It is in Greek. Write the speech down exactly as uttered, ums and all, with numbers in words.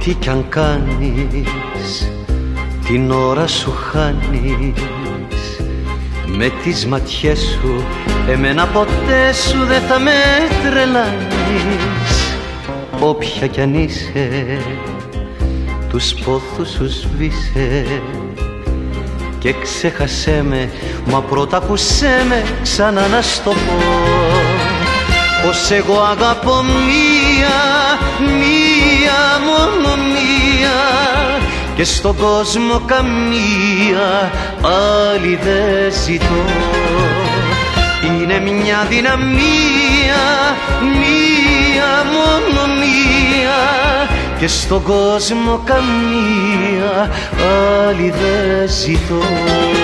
Ό,τι κι αν κάνεις, την ώρα σου χάνεις. Με τις ματιές σου, εμένα ποτέ σου δεν θα με τρελάνεις. Όποια κι αν είσαι, τους πόθους σου σβήσε και ξέχασέ με, μα πρώτα ακούσέ με ξανά να στο πω. Πως εγώ αγαπώ μία, μία, μόνο μία, και στον κόσμο καμία άλλη δεν ζητώ. Είναι μια δυναμία, μία, μόνο μία, και στον κόσμο καμία άλλη δεν ζητώ.